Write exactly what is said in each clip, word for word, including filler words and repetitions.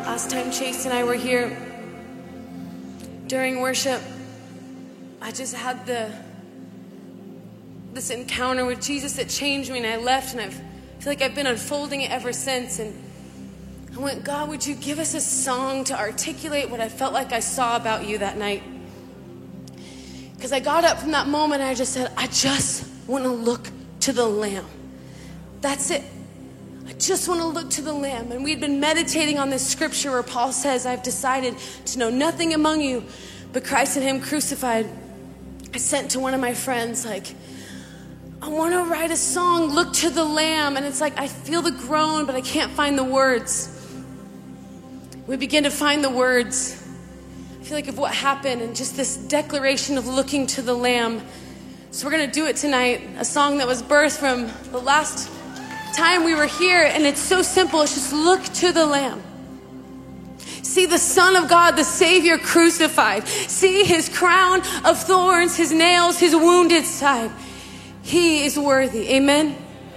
last time Chase and I were here during worship, I just had the this encounter with Jesus that changed me, and I left, and I've, I feel like I've been unfolding it ever since. And I went, God, would you give us a song to articulate what I felt like I saw about you that night? Because I got up from that moment and I just said, I just want to look to the Lamb. That's it. I just want to look to the Lamb. And we'd been meditating on this scripture where Paul says, I've decided to know nothing among you but Christ and him crucified. I sent to one of my friends, like, I want to write a song, look to the Lamb. And it's like, I feel the groan, but I can't find the words. We begin to find the words. I feel like of what happened and just this declaration of looking to the Lamb. So we're going to do it tonight. A song that was birthed from the last time we were here. And it's so simple. It's just look to the Lamb. See the Son of God, the Savior crucified. See his crown of thorns, his nails, his wounded side. He is worthy. Amen.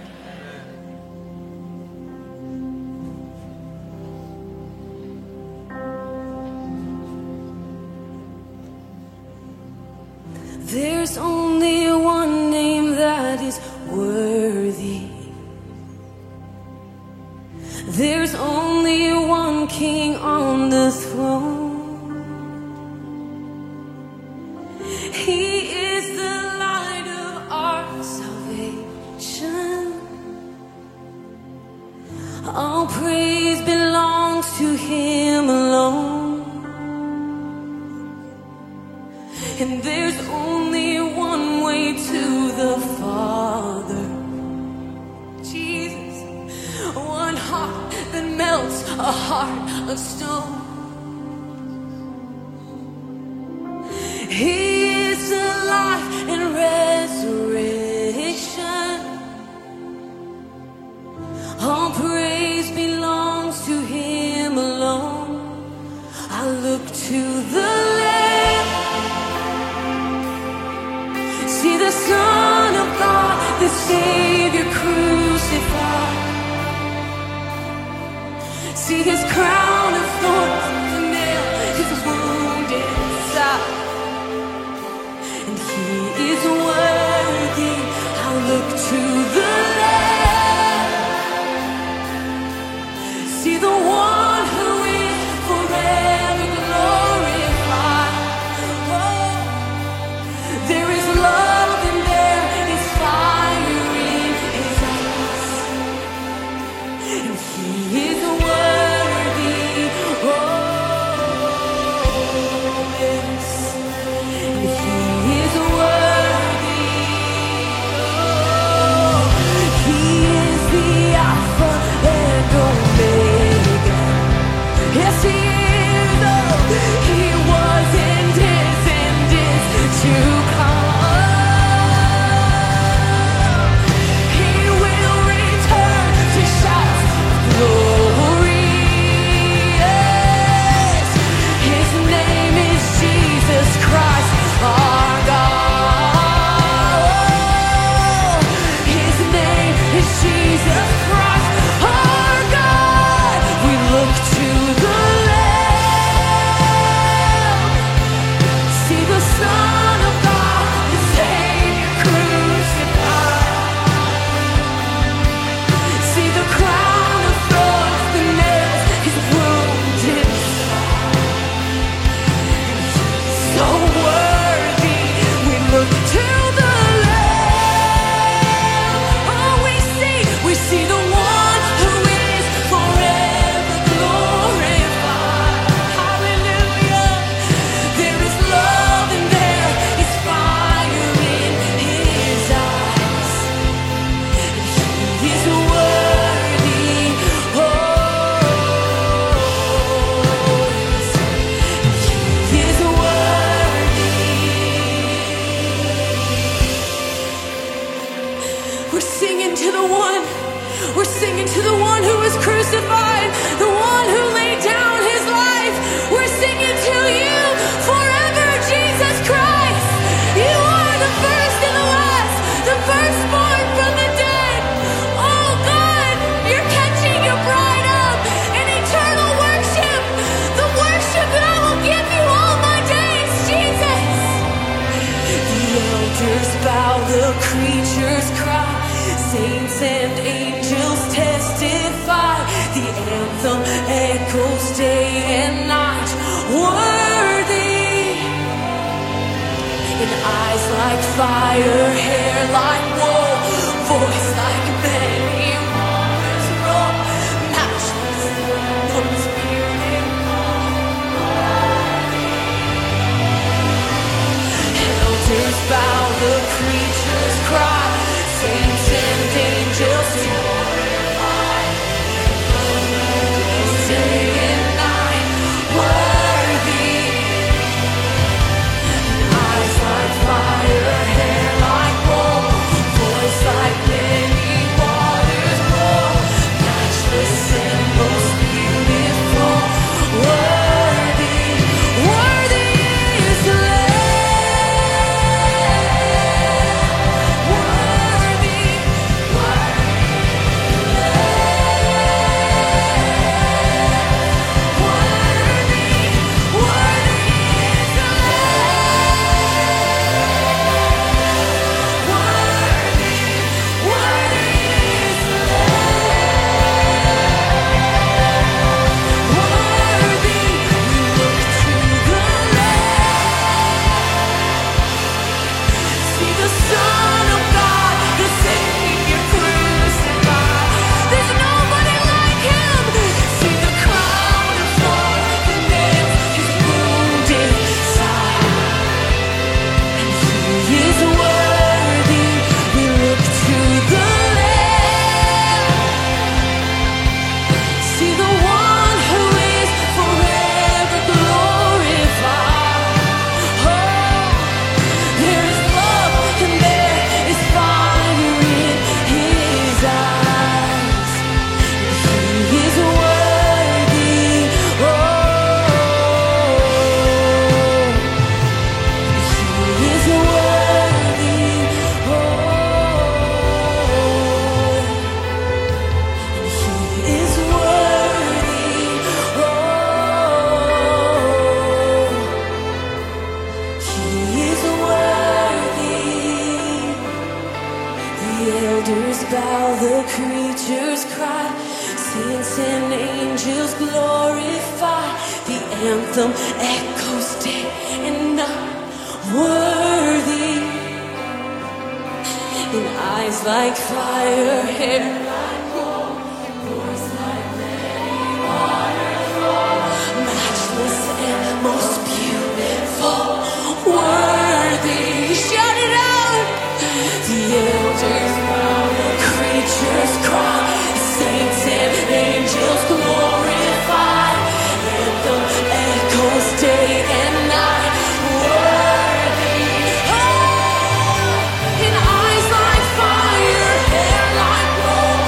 There's only one name that is worthy. There's only one King on the throne. He is the light of our salvation. All praise belongs to him alone. And there's only one way to the Father. Jesus, one heart that melts a heart of stone. He is the life and resurrection. All praise belongs to him alone. I look to the Lamb. See the Son of God, the Savior crucified. See his crown of thorns, the nail, his wounded side. And he is worthy. I look to the Lamb. See the one who is forever glorified. Oh, there is love. He is worthy. anthem echoes day and night. Worthy. In eyes like fire, hair like wool, voice like many waters roll, matchless, most beautiful, worthy. Elders bow, the creatures cry, saints and angels glorify. Day and night, worthy. Eyes like fire, hair like wool, voice like many waters roll, matchless and most beautiful, worthy, worthy is the Lamb, worthy, worthy, worthy, worthy is the Worthy, worthy is the Lamb. Worthy, we look to the Lamb. See the Son of God, the Savior crucified. There's nobody like Him. See the crown of thorns, the nails, His wounded side. He is worthy. We look to the Lamb. See the one who is forever glorified. Oh, there is love and there is fire in His eyes. He is worthy. Oh. He is worthy, oh, He is worthy, oh, He is worthy. The elders bow, the creatures cry, saints and angels glorify. The anthem echoes day and night. Worthy. In eyes like fire, hair like gold, voice like many waters roll, matchless and most beautiful, worthy. Shout it out! The elders bow, the creatures cry, saints and angels glorify. Anthem echoes day and night. Worthy. Oh, in eyes like fire, hair like gold,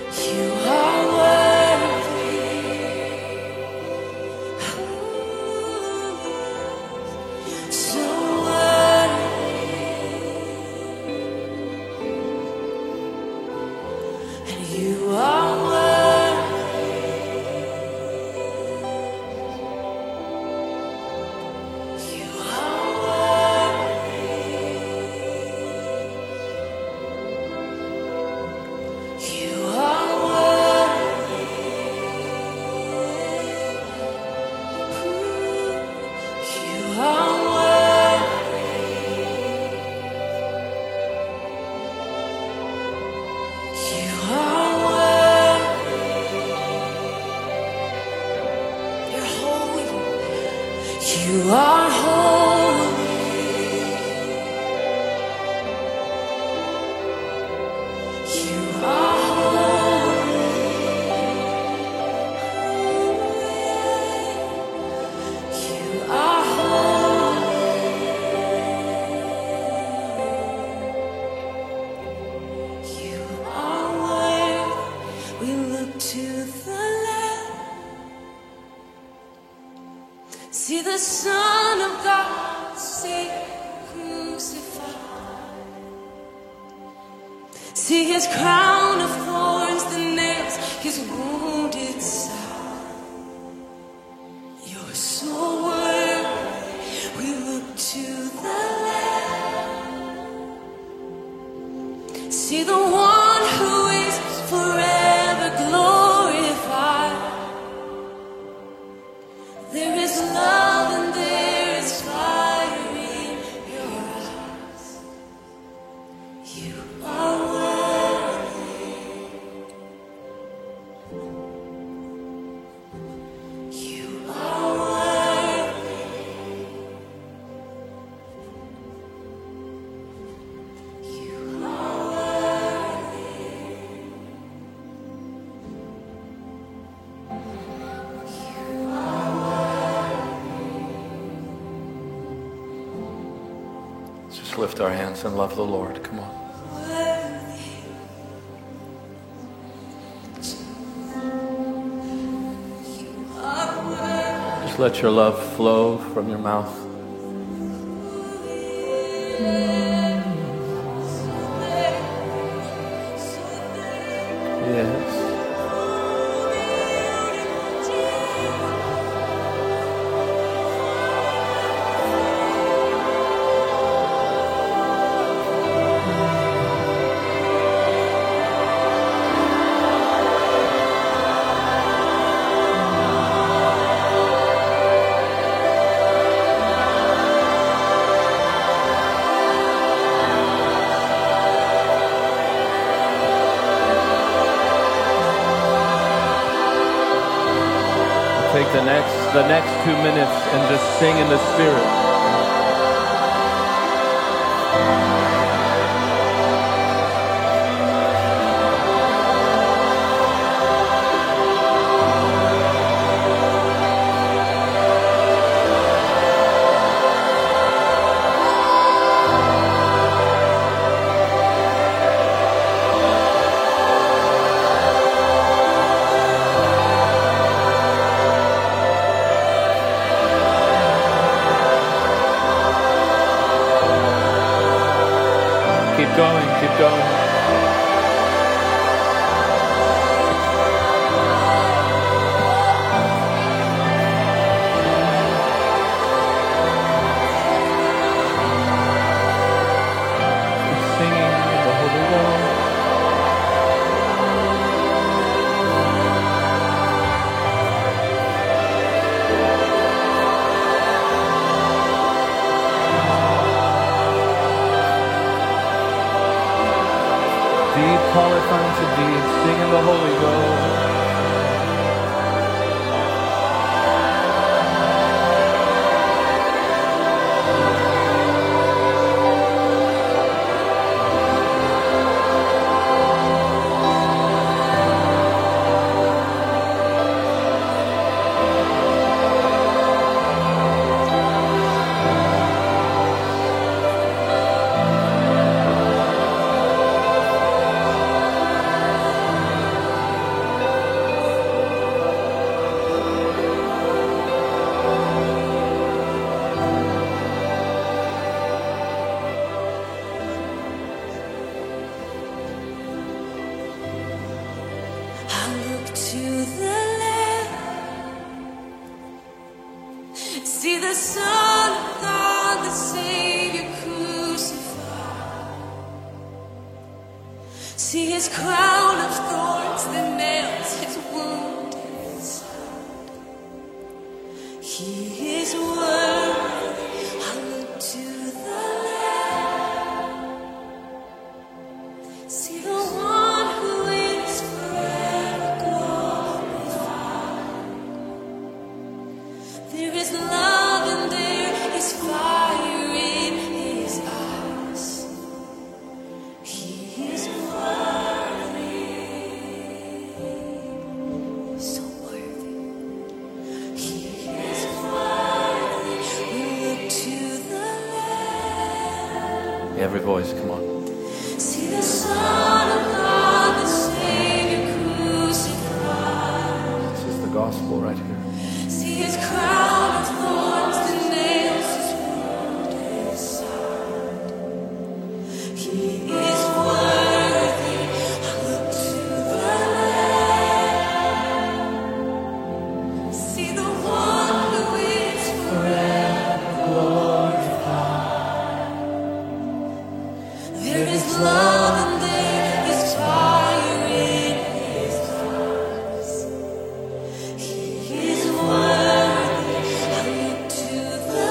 You are worthy. So worthy. And you are worthy. You are worthy. You are worthy. You are worthy. You are worthy. You're holy. You are holy. You are holy. You are holy. You are worthy. We look to the left. See the Son of God, see crucified. See his crown of thorns, the nails, his wounded side. You're so worthy. We look to the left. See the one who is forever glorified. There is love and there is fire in your eyes. You are worthy. You are worthy. You are worthy. You are Let's just lift our hands and love the Lord. Come on. worthy. You are worthy. Just let your love flow from your mouth. Yes. Take the next the next two minutes and just sing in the Spirit. to the Lamb. See the Son of God, the Savior crucified. See his crown of thorns that nails his wounded side. He is worthy. I look to the Lamb. See the one who is forever glorified. There is love and there is fire in his eyes. He is worthy, so worthy. He is worthy. We look to the Lamb. Every voice, come on. See the Son of God, the Savior crucified. This is the gospel right here. See his crown of thorns that nails his wounded side. He is worthy. I look to the Lamb. See the one who is forever glorified. There is love and there is fire in his eyes. He is worthy. I look to the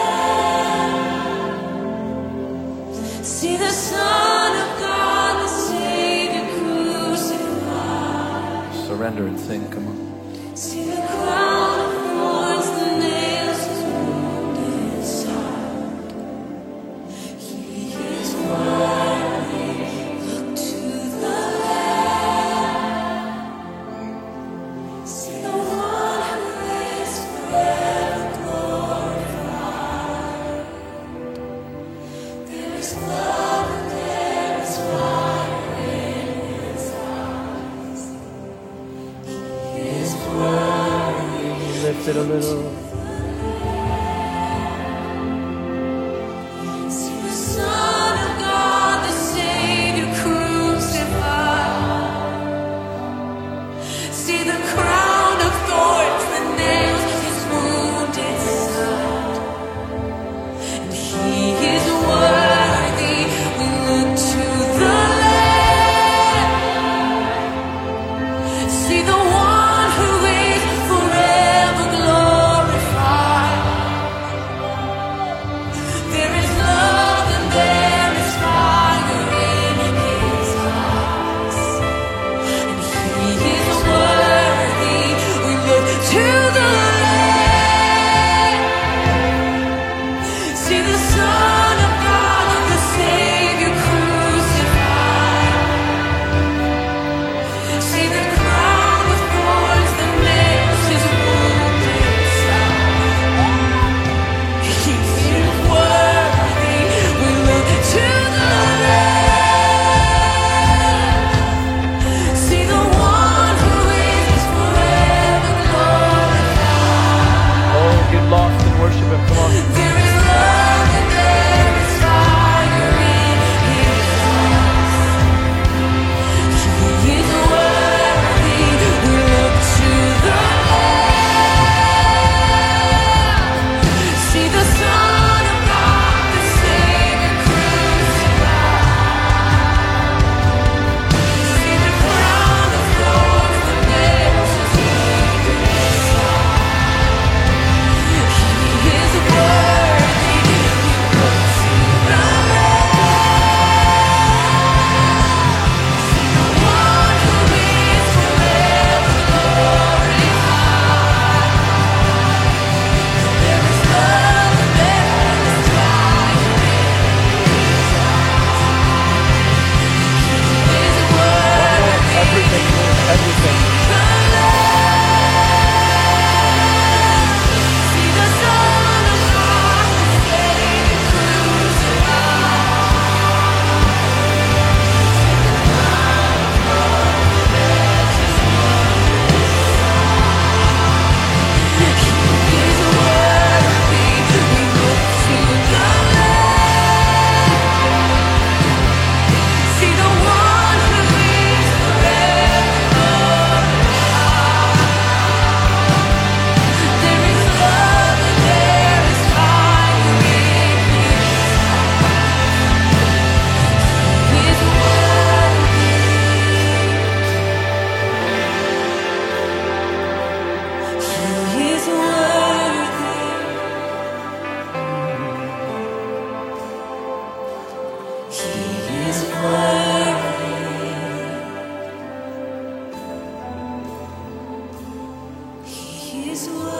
Lamb. See the Son of God, the Savior crucified. Surrender and sing, come on. See the crown of thorns that nails his wounded side. He is worthy. Look to the Lamb. See the one who is forever glorified. There is love and there is fire in his eyes. He is worthy. Lift it a little. See the Son of God, the Savior crucified. See the crown of thorns that nails his wounded side. And he is worthy. We look to the Lamb. See the one who is forever glorified. He is worthy.